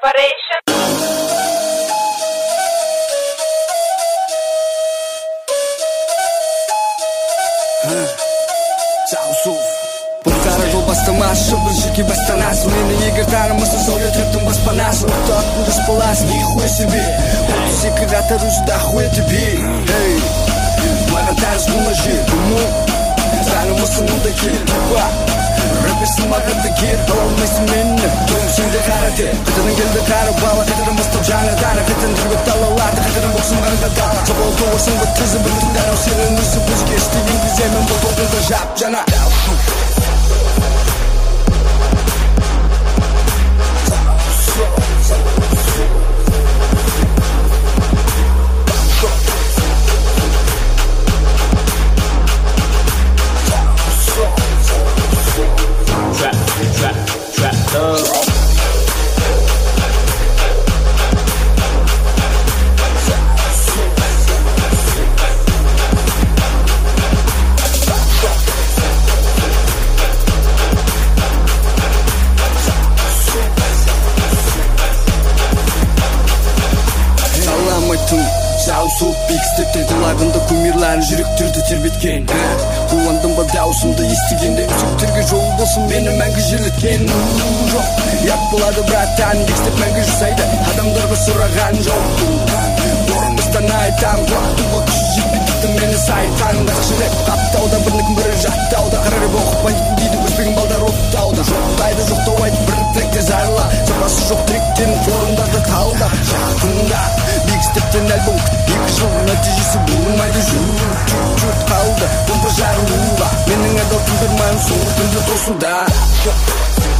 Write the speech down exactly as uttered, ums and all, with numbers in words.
Corporation. Бұлтары жол бастамасы шыбыр жеке бастанасы мені егер танымаса сол өтіріктің баспанасы ұқтатын дұрыс боласың нихуя себе отыз екі қатар уже хуя тебе эй маған таныс бұна жер кімі танымасың мұнда кел рэперсің маған да кер ала алмайсың мені тоғым сенде қарате қайтадан келді қары бала қайтадан бастап жаңадан қайтадан жүріп талаларды қайтадан боқсың барында дала жабал тоғырсың ба тізі бір тыңдар ау сенің өзі бізге істеген кезде мен бұл тобыңды жап жаңа Сауып бекістіктің құлағында кумирларын жүректерді тербеткен Қуандым ба даусымды естігенде Үсектерге жол болсын мені мәңгі жерлеткен Жоқ, ят болады браттан бекістік мәңгі жасайды Адамдарға сұраған жоқ Бұрынбыстан айтам Құлақтың бұл күші жетпетті мені сайтан Қазақшыда қаптауда бірнікін бірі жаттауда Қарарып оқытпайтын дейді өспеген балдар оттауда Жоқтайды жоқтау айтып бір тректе зарла Сапасы жоқ тректен форумдарда қалда Жақында бекістіктен альбом Екі жыл нәтижесі болмайды жұрт Жұрт қалды бұл бір жарылуға Менің адал тыңдырмайым соңғы күнді тосуда